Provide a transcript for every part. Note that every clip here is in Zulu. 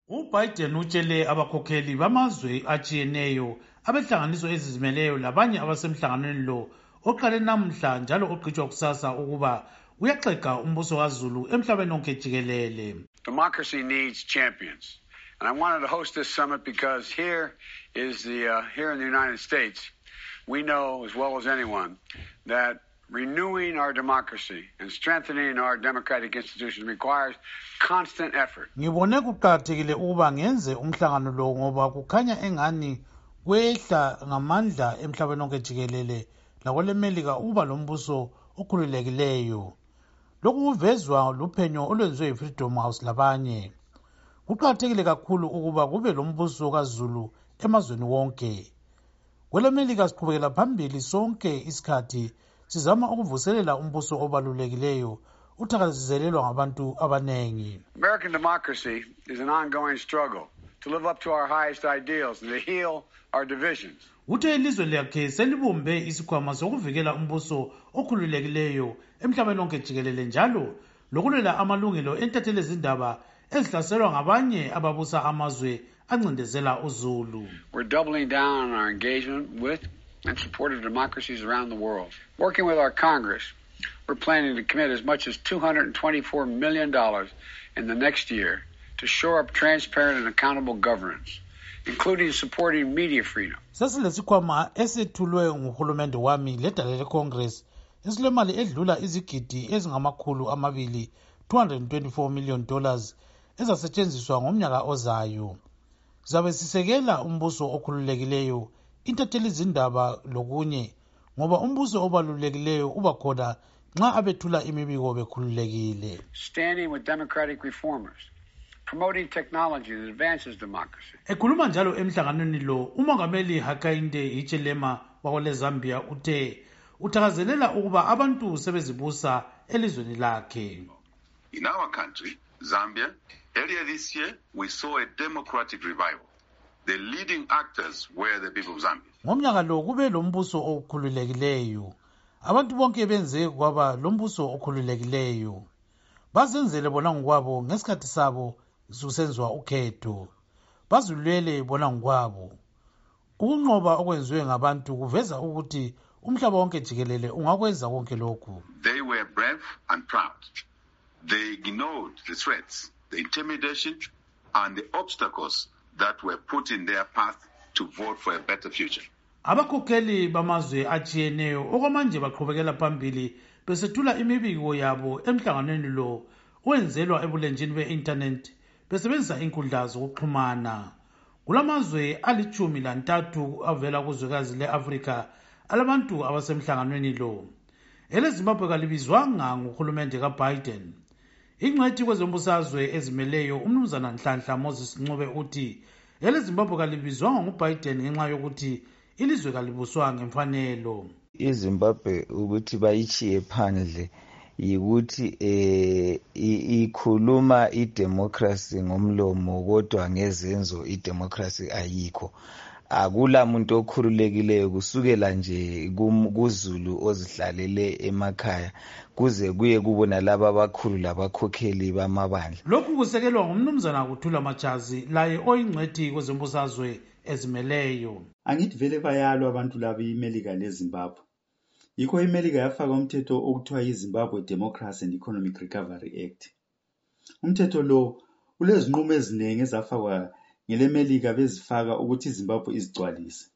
UBiden utshele abakhokheli bamazwe atshiyeneyo abehlanganiso ezizimeleyo labanye abasemhlanganweni lo oqale namhla njalo ogqitshwa kusasa ukuba uyaxega umbuso kaZulu emhlabeni wonke jikelele. Democracy needs champions. And I wanted to host this summit because here in the United States, we know as well as anyone that renewing our democracy and strengthening our democratic institutions requires constant effort. Ngibone kuqakathekile ukuba ngenze umhlangano lo ngoba kukhanya engani kwehla ngamandla emhlabeni wonke jikelele lakwelemelika ukuba lombuso okhululekileyo. Lokhu kuvezwa luphenyo olwenziwe yiFreedom House labanye. Kuqakathekile kakhulu ukuba kube lombuso kaZulu emazweni wonke. Kwelemelika siqhubekela phambili sonke isikhathi sizama ukuvuselela umbuso obalulekileyo uthakazelelwa ngabantu abanengi. American democracy is an ongoing struggle to live up to our highest ideals and to heal our divisions. Uthe ilizwe lakhe selibumbe isikhwama sokuvikela umbuso okhululekileyo emhlabeni wonke jikelele njalo lokulwela amalungelo entatheli zindaba ezihlaselwa ngabanye ababusa amazwe ancindezela uZulu. We're doubling down on our engagement with and support of democracies around the world. Working with our Congress, we're planning to commit as much as $224 million in the next year to shore up transparent and accountable governance, including supporting media freedom. Sesilesikhwama esethulwe nguhulumende wami ledale leCongress esilemali edlula izigidi ezingamakhulu amabili $224 million ezasetshenziswa ngomnyaka ozayo. Zabe sisekela umbuso okhululekileyo, intatheli zindaba lokunye ngoba umbuso obalulekileyo uba khona nxa abethula imibiko bekhululekile. Standing with democratic reformers, promoting technology that advances democracy. Ekhuluma njalo emhlanganweni lo, umongameli Hakainde Hichilema wakwele Zambia uthakazelela ukuba abantu sebezibusa elizweni lakhe. In our country, Zambia, earlier this year, we saw a democratic revival. The leading actors were the people of Zambia. Ngomnyaka lo kube lombuso okhululekileyo. Abantu bonke benze kwaba lombuso okhululekileyo. Bazenzele bona ngokwabo ngesikhathi sabo susenzwa ukhetho. Bazulwele bona ngokwabo. Ukunqoba okwenziwe ngabantu kuveza ukuthi umhlaba wonke jikelele ungakwenza konke lokhu. They were brave and proud. They ignored the threats, the intimidation, and the obstacles that were put in their path to vote for a better future. Abakhokheli bamazwe atshiyeneyo okwamanje baqhubekela phambili besethula imibiko yabo emhlanganweni lo owenzelwa ebulenjini be-internet besebenzisa inkundla zokuxhumana. Kulamazwe ali13 avela kuzwekazi le-Afrika alabantu abasemhlanganweni lo. EleZimbabwe kalibizwanga nguhulumende kaBiden. Ingcwethi kwezombusazwe ezimeleyo umnumzana Nhlanhla Moses Ncube uthi eleZimbabwe kalibizwanga nguBiden ngenxa yokuthi ilizwe kalibuswa ngemfanelo. iZimbabwe ukuthi bayichiye phandle yikuthi ikhuluma idemocracy ngomlomo kodwa ngezenzo idemocracy ayikho. Akula muntu okhululekileyo kusukela nje kuZulu ozihlalele emakhaya kuze kuye kubona laba abakhulu labakhokheli bamabandla. Lokhu kusekelwa ngumnumzana Kuthula Machazi laye oyingcwethi kwezombusazwe ezimeleyo. Angithi vele bayalwa abantu laba iMelika leZimbabwe. Yikho iMelika yafaka umthetho okuthiwa yiZimbabwe Democracy and Economic Recovery Act. Umthetho lo ulezinqumo eziningi ezafakwa ngeleMelika bezifaka ukuthi iZimbabwe izigcwalise.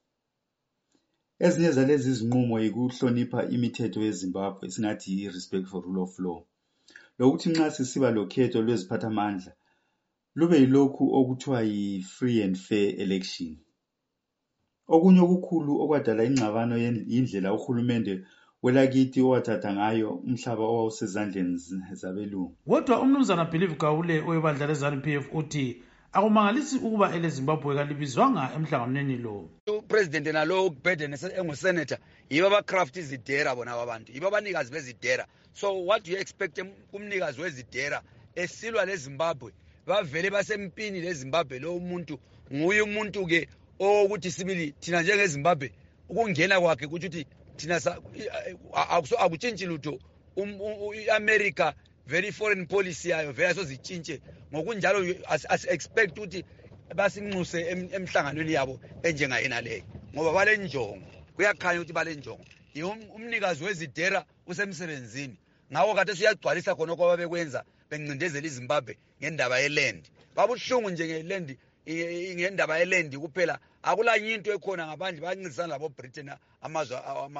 Ezinye zalezi zinqumo yikuhlonipha imithetho yeZimbabwe esingathi respect for rule of law. Lokuthi nxa sisiba lokhetho lweziphathamandla lube yilokhu okuthiwa yi-free and fair election. Okunye okukhulu okwadala ingxabano yindlela uhulumende welakithi owathatha ngayo umhlaba owawusezandleni zabelungu. Kodwa umnumzana Believe Gawule oyebandla leZANU-PF uthi akumangalisi ukuba eleZimbabwe kalibizwanga emhlanganweni lo. President nalo uBiden engusenator yibo abacraft izidera bona abantu yibo abanikazi bezidera. So what do you expect kumnikazi wezidera esilwa leZimbabwe bavele basempini leZimbabwe lo umuntu nguye umuntu ke ukuthi sibili thina njengeZimbabwe ukungena kwakhe ukuthi thina akutshintshi lutho iAmerica very foreign policy yayo vele asozitshintshe ngokunjalo as expect ukuthi basinxuse emhlanganweni yabo enjengayena leyo ngoba balenjongo kuyakhanya ukuthi balenjongo umnikazi wezidera usemsebenzini ngawo kade siyagcwalisa khona okwaba bekwenza bencindezela iZimbabwe ngendaba yeland babuhlungu nje ngeland ngendaba yeland kuphela akulanye into ekhona ngaphandle bayancintisana labo Britain amazwe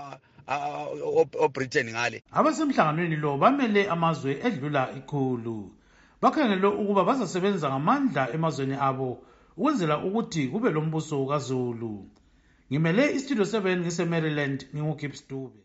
Britain ngale abasemhlanganweni lo bamele amazwe edlula ikhulu bakhangele ukuba bazasebenza ngamandla emazweni abo ukwenzela ukuthi kube lombuso kaZulu. Ngimele iStudio 7 ngise Maryland, nginguGibbs Dube.